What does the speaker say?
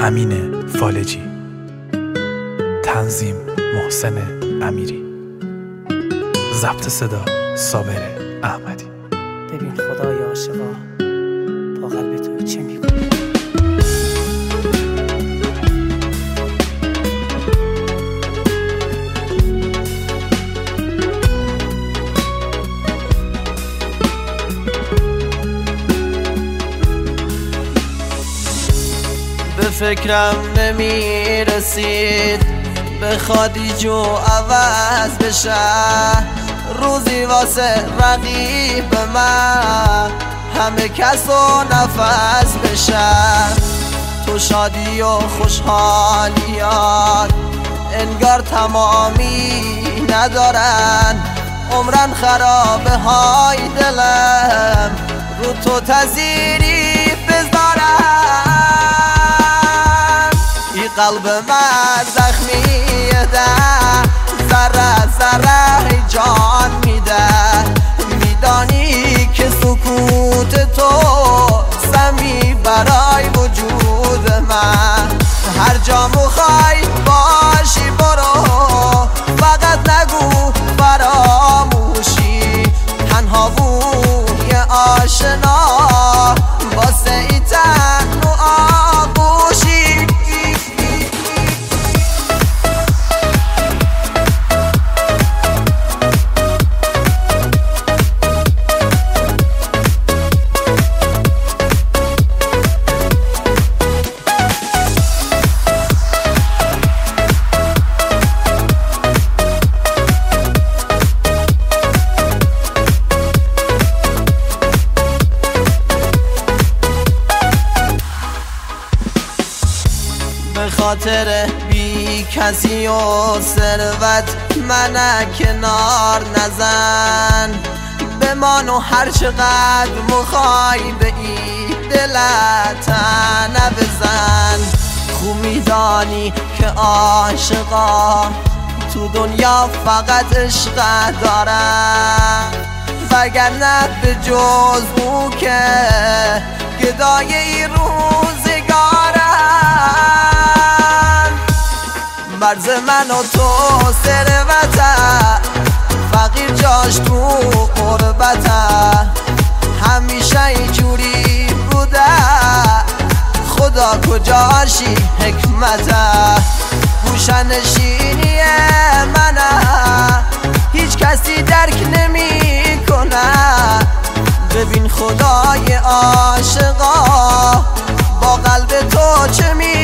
امین فالجی، تنظیم محسن امیری، ضبط صدا صابر احمدی. ببین خدای عاشقا با قلب تو چه میکنه. به فکرم نمیرسید بخوادی جو عوض بشه، روزی واسه رقیب من همه کس و نفس بشه. تو شادی و خوشحالیات انگار تمامی ندارن، عمرن خرابه های دلم رو تو تزیری بذارن. این قلب من زخمیه ده ذره ذره جان میده، میدانی که سکوت تو سمی برای وجود من. هر جا میخوای باشی برو، فقط نگو فراموشی. تنها بوی آشنا واسه ای تن و آغوشی. به خاطر بی کسی و ثروت من کنار نزن، بمان و هر چقدر مخوای به این دلت تنه بزن. خوب میدانی که عاشقا تو دنیا فقط عشق دارن، وگرنه به جز او که گدای این روزگارن. مرز من و تو ثروته، فقیر جاش تو غربته، همیشه اینجوری بوده، خدا کجاشی حکمته. گوشنشینی منه هیچ کسی درک نمی کنه. ببین خدای عاشقا با قلب تو چه می